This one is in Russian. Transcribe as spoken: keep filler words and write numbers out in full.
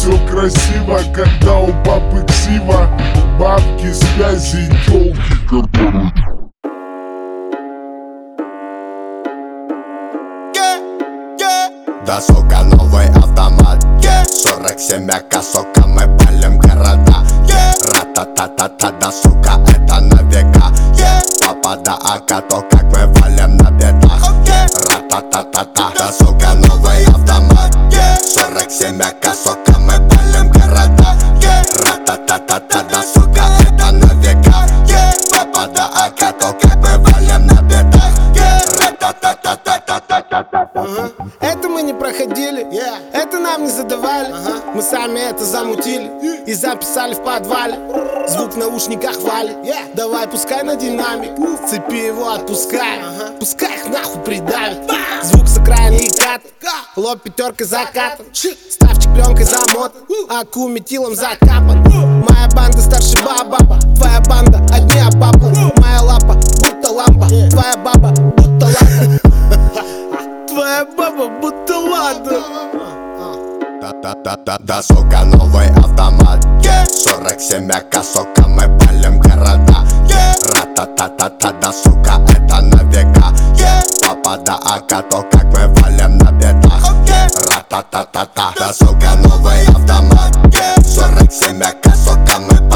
все красиво, когда у папы ксива. Бабки, связи и тёлки, которые... Да, сука, новый автомат, yeah. сорок семь АК, сука, мы палим города, yeah. Ра-та-та-та-та, да, сука, это на века, yeah. Папа, да, АК, то как мы валим на бедах, okay. Ра-та-та-та-та, да, сука, новый автомат, yeah. сорок семь АК, сука, мы палим города, yeah. Ра-та-та-та-та, да, сука, это на века, yeah. Папа, да, АК, то как мы валим на бедах, yeah. Ра-та-та-та-та-та-та-та-та. Это мы не проходили, yeah. Это нам не задавали, uh-huh. Мы сами это замутили yeah. И записали в подвале. Звук в наушниках валит, yeah. Давай пускай на динамик, uh. Цепи его отпускай, uh-huh. Пускай их нахуй придавит, uh. Звук с окраины и кат, uh. Лоб пятеркой закатан, uh. Ставчик пленкой замотан, uh. Аку метилом закапан, uh. Моя банда старше баба, твоя банда одни обапы, uh. Моя лапа будто лампа, yeah. Твоя баба будто лампа. Твоя баба будто ладно. Да-да-да-да, да, сука, новый автомат, yeah. сорок семь АК, сука, мы палим города, yeah. Ра-та-та-та-та, да, сука, это на века, yeah. Папа, да, АК, то как мы валим на бедах, okay. Ра-та-та-та-та, да, сука, новый автомат, yeah. сорок семь АК, сука, мы